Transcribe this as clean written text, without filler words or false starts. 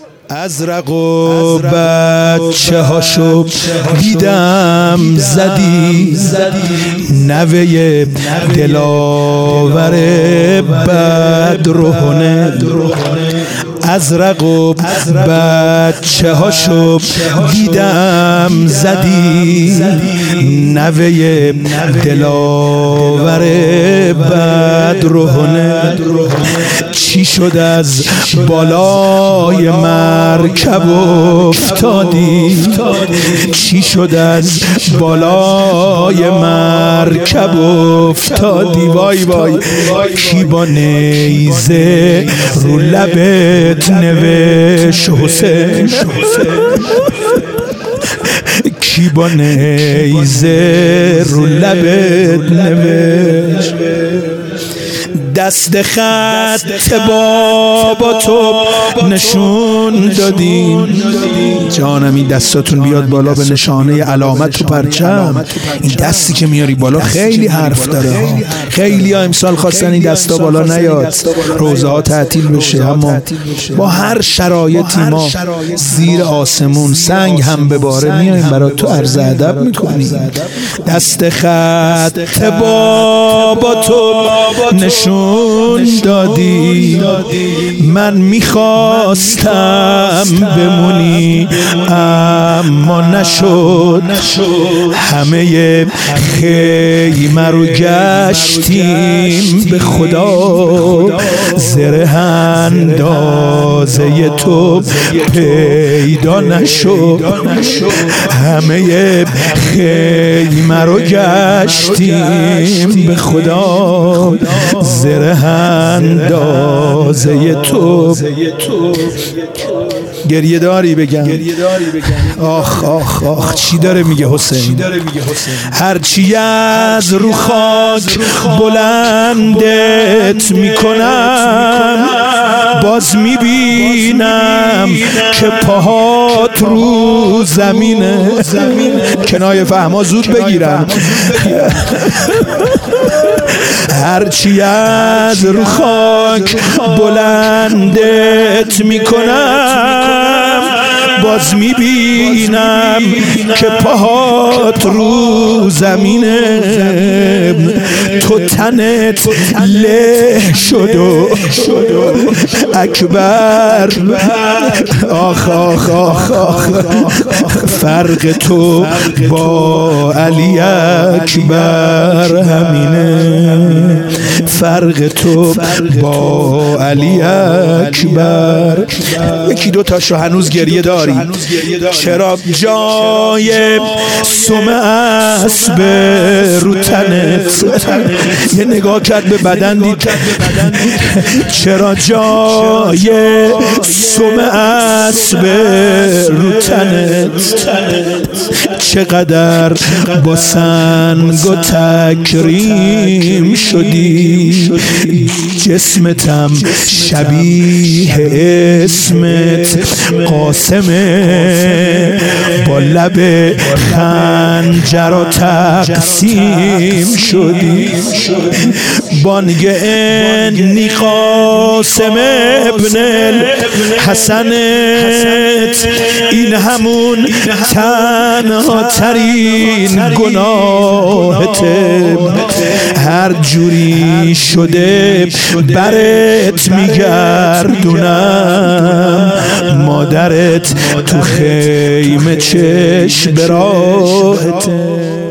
ازرق و بچه هاشو دیدم زدی، نوه دلاور بدرهنه. ازرق و بچه هاشو دیدم زدی، نوه دلاور بدرهنه. چی شد از بالای مرکب افتادی؟ چی شد از بالای مرکب افتادی؟ وای وای کی با نیزه رو لبت نوشت حسین؟ کی با نیزه رو لبت نوشت؟ دست خط بابا تو نشون دادین. جانم این دستاتون بیاد بالا به نشانه علامت و پرچم. این دستی که میاری بالا خیلی حرف داره ها. خیلی ها امسال خواستن این دستا بالا نیاد، روزه ها تعطیل بشه، اما با هر شرایطی ما زیر آسمون سنگ هم بباره میایم برای تو عرض ادب میکنیم. دست خط بابا تو نشون دادی، من میخواستم بمونی اما نشد. همه خیمه رو گشتیم به خدا، زره اندازه تو پیدا نشد. همه خیمه رو گشتیم به خدا، زره اندازه تو. گریه داری بگم؟ آخ آخ آخ چی داره میگه حسین؟ هرچی از رو خاک بلندت میکنم، باز میبینم که پاهات رو زمینه. کنایه فهما زود بگیرم. هرچی از رو خاک بلندت میکنم، باز میبینم که پاهات رو زمینه. تو تنت له شد و اکبر. آخ آخ آخ آخ فرق تو با علی اکبر همینه. فرق تو با علی اکبر. یکی دو تاشو هنوز گریه داری. چرا جای سم اسب رو تنت؟ یه نگاه کرد به بدن دید. چرا جای سم اسب رو تنت؟ چقدر با سنگ و تکریم شدی، جسمتم شبیه اسمت قاسمه. با لب خنجر و تقسیم شدی. بانگ انی قاسم ابن الحسنت، این همون تنها ترین گناهته. هر جوری شده برت میگردونم، مادرت تو خیمه چشم به راهته.